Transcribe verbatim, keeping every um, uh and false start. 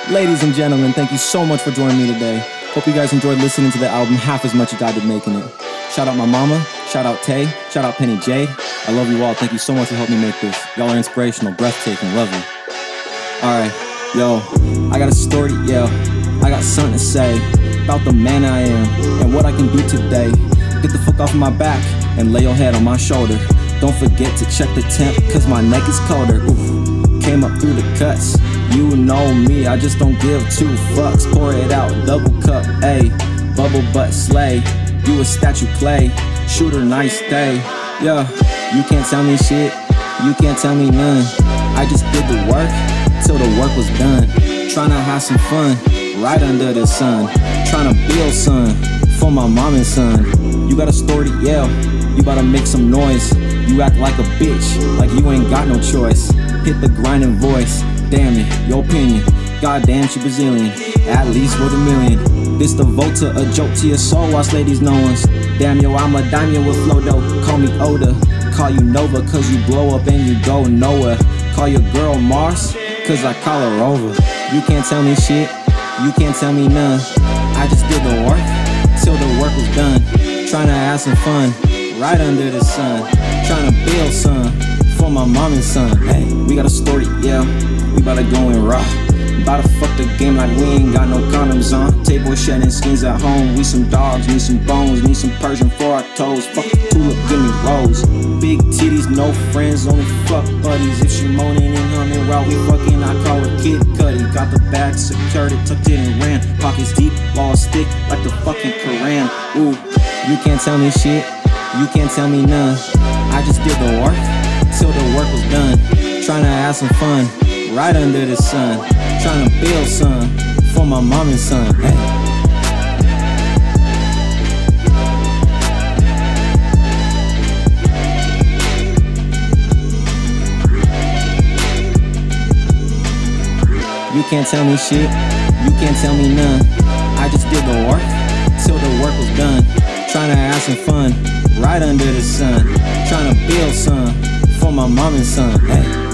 Ladies and gentlemen, thank you so much for joining me today. Hope you guys enjoyed listening to the album half as much as I did making it. Shout out my mama, shout out Tay, shout out Penny Jade. I love you all. Thank you so much for helping me make this. Y'all are inspirational, breathtaking, love you. Alright, yo, I got a story to yell. I got something to say about the man I am and what I can do today. Get the fuck off my back and lay your head on my shoulder. Don't forget to check the temp, cause my neck is colder. Oof, came up through the cuts. You know me, I just don't give two fucks. Pour it out, double cup, ayy. Bubble butt slay. You a statue play. Shooter, nice day. Yeah, you can't tell me shit. You can't tell me none. I just did the work till the work was done. Tryna have some fun right under the sun. Tryna build son for my mom and son. You got a story to yell. You gotta make some noise. You act like a bitch, like you ain't got no choice. Hit the grinding voice. Damn it, your opinion. Goddamn, she Brazilian. At least worth a million. This the Volta, a joke to your soul. Watch ladies know us. Damn yo, I'm a dime with flow though. Call me Oda. Call you Nova, cause you blow up and you go nowhere. Call your girl Mars, cause I call her over. You can't tell me shit. You can't tell me none. I just did the work till the work was done. Tryna have some fun right under the sun. Tryna build son for my mom and son. Hey, we got a story, yeah. We bout to go and rock. Bout to fuck the game like we ain't got no condoms on. Table shedding skins at home. We some dogs, need some bones, need some Persian for our toes. Fuck the tulip, give me rose. Big titties, no friends, only fuck buddies. If she moaning and humming while we fucking, I call her Kid Cudi. Got the bag secured, it tucked it and ran. Pockets deep, law stick like the fucking Koran. Ooh, you can't tell me shit. You can't tell me none. I just did the work till the work was done. Tryna have some fun right under the sun. Tryna build son for my mom and son. Hey. You can't tell me shit. You can't tell me none. I just did the work till the work was done. Tryna have some fun right under the sun. Tryna build son for my mom and son. Hey.